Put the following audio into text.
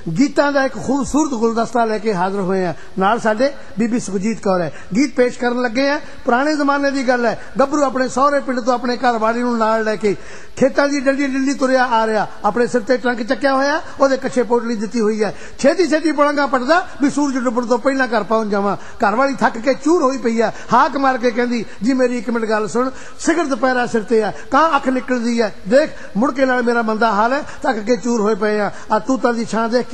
गीतां दा एक खूबसूरत गुलदस्ता लेके हाजिर हुए हैं। नाल साडे बीबी सुखजीत कौर है। गीत पेश करन लगे हैं। पुराने जमाने की गल है, गभरू अपने सौहरे पिंड तो अपने घर वाली नूं नाल लैके खेतां दी डंडी डंडी तुरिया आ रहा, अपने सिर ते ट्रंक चक्या होया, ओदे कच्छे पोटली दित्ती हुई है। छेती छेती पलंगा पटदा भी सूरज डुब्बण तो पहला घर पहुंच जावां। घर वाली थक के चूर होई पई है, हाक मार के कहंदी जी मेरी एक मिनट गल सुन, सिगरत पैरा सिर ते है, कां अख निकलदी है, देख मुड़ के नाल मेरा मंदा हाल है, थक के चूर होए पए आ तूतां दी छां देख